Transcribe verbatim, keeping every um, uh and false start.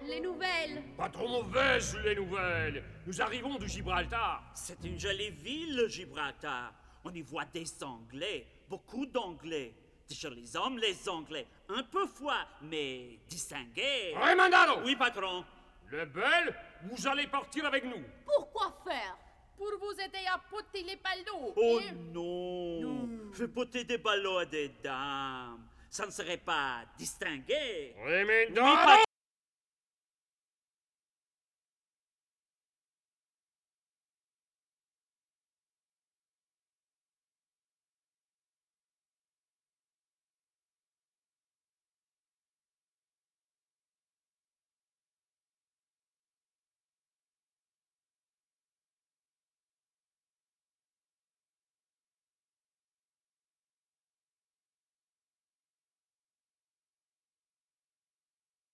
les nouvelles? Pas trop mauvaises, les nouvelles. Nous arrivons du Gibraltar. C'est une jolie ville, Gibraltar. On y voit des Anglais, beaucoup d'Anglais. Des jolis hommes, les Anglais. Un peu froids, mais distingués. Remandado! Oui, patron. Les belles, vous allez partir avec nous. Pourquoi faire? Pour vous aider à poter les ballots. Oh Et- non. Non. Faire poter des ballots à des dames. Ça ne serait pas distingué. Remandado! Oui, patron.